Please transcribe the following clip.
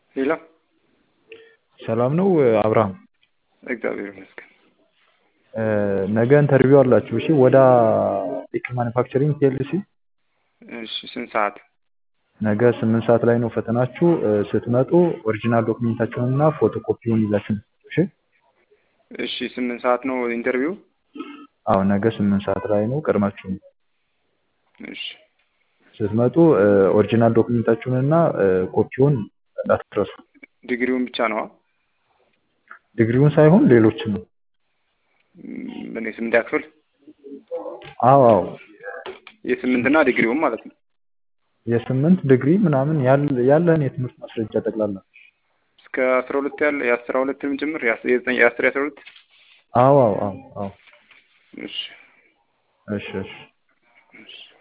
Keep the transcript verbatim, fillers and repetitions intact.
ሄሎ ሰላም ነው አብርሃም? እግዚአብሔር ይመስገን። ነገ ኢንተርቪው አላችሁ። እሺ ወደ ኢክ ማኑፋክቸሪንግ ፒኤልሲ እሺ ስንት ሰዓት? ነገ ስምንት ሰዓት ላይ ነው ፈተናችሁ። ስትመጡ ኦሪጂናል ዶክመንታችሁን እና ፎቶኮፒውን ይዛችሁ ነው። እሺ እሺ ስምንት ሰዓት ነው ኢንተርቪው? አዎ ነገ ስምንት ሰዓት ላይ ነው። ቀድማችሁ እሺ ስትመጡ ኦሪጂናል ዶክመንታችሁን እና ኮፒውን እንዳትረሱ። ዲግሪውን ብቻ ነው? ዲግሪውን ሳይሆን ሌሎችን ነው። ምን የስምንተኛ ክፍል? አዎ አዎ የስምንትና ዲግሪውን ማለት ነው። የስምንት ዲግሪ ምናምን ያለህን የትምህርት ማስረጃ ጠቅላላ እስከ አስራ ሁለት ያለ የአስራ ሁለትም ጭምር የዘጠኝ የአስር የአስራ ሁለት? አዎ አዎ አዎ አዎ እሺ እሺ እሺ እሺ